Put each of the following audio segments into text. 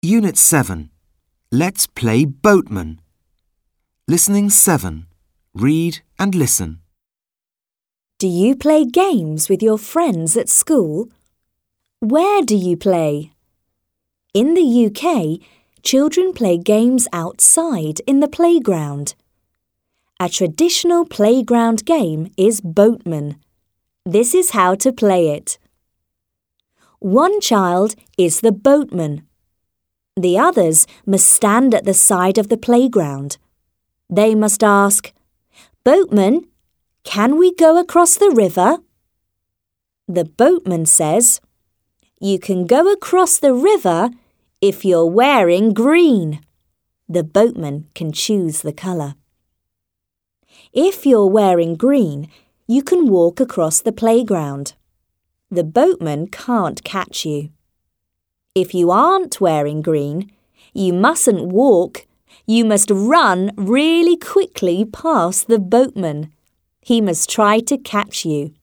Unit 7. Let's play boatman. Listening 7. Read and listen. Do you play games with your friends at school? Where do you play? In the UK, children play games outside in the playground. A traditional playground game is boatman. This is how to play it. One child is the boatman. The others must stand at the side of the playground. They must ask, "Boatman, can we go across the river?" The boatman says, "You can go across the river if you're wearing green." The boatman can choose the colour. If you're wearing green, you can walk across the playground. The boatman can't catch you. If you aren't wearing green, you mustn't walk. You must run really quickly past the boatman. He must try to catch you.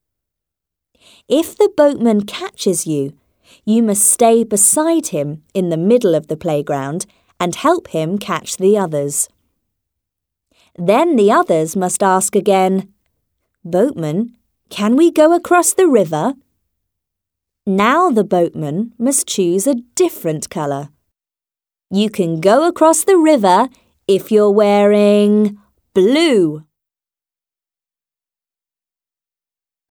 If the boatman catches you, you must stay beside him in the middle of the playground and help him catch the others. Then the others must ask again, "Boatman, can we go across the river?" Now the boatman must choose a different colour. You can go across the river if you're wearing blue.